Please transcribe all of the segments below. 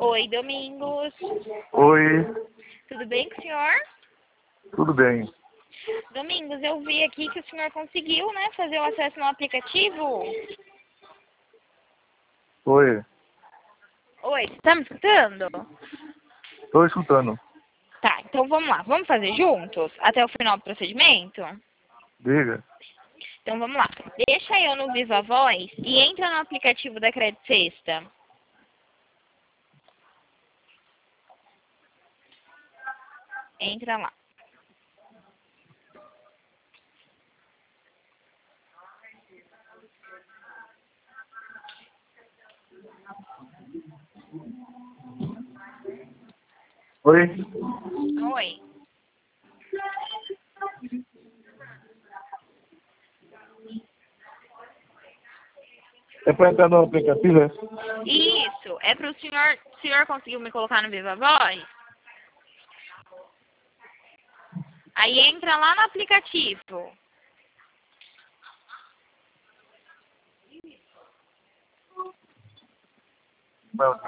Oi, Domingos. Oi, Tudo bem com o senhor? tudo bem. Domingos, eu vi aqui que o senhor conseguiu, né, fazer o acesso no aplicativo. Oi, Oi, você tá me escutando? estou escutando. Tá, então vamos lá. Vamos fazer juntos até o final do procedimento? Diga. Então vamos lá. Deixa eu no Viva Voz e entra no aplicativo da Crédito Sexta. Entra lá. Oi? Oi. É para entrar no aplicativo, é? Isso, é pro senhor. O senhor conseguiu me colocar no Viva Voz? Aí entra lá no aplicativo. Não,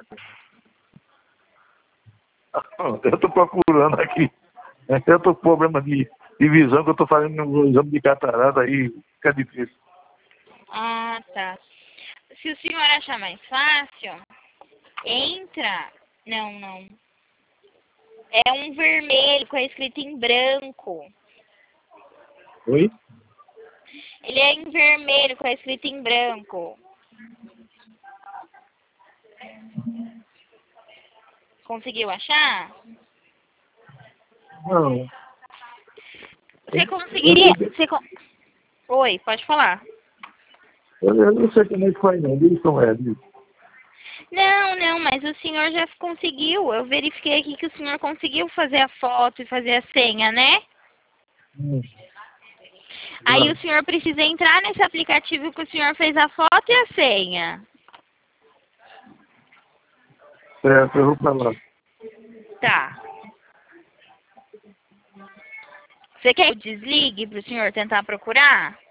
eu estou procurando aqui. Eu estou com problema de visão, que eu estou fazendo um exame de catarata aí, fica difícil. Ah, tá. Se o senhor achar mais fácil, entra. Não. É um vermelho com a escrita em branco. Oi? Ele é em vermelho com a escrita em branco. Conseguiu achar? Não. Você conseguiria. Oi, pode falar. Eu não sei como é que faz, não. Diz como é, diz. Não, mas o senhor já conseguiu. Eu verifiquei aqui que o senhor conseguiu fazer a foto e fazer a senha, né? Aí o senhor precisa entrar nesse aplicativo que o senhor fez a foto e a senha. Certo, eu vou para lá. Tá. Você quer que eu desligue para o senhor tentar procurar?